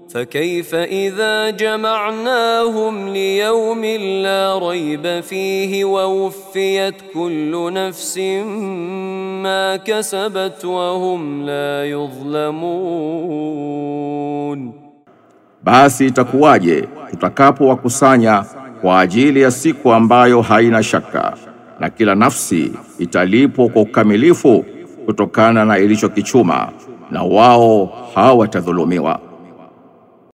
فكيف إذا جمعناهم ليوم لا ريب فيه ووفيت كل نفس ما كسبت وهم لا يظلمون. Basi itakuwaje tutakapowakusanya kwa ajili ya siku ambayo haina shaka, na kila nafsi italipwa kwa ukamilifu kutokana na ilichokichuma, na wao hawatadhulumiwa.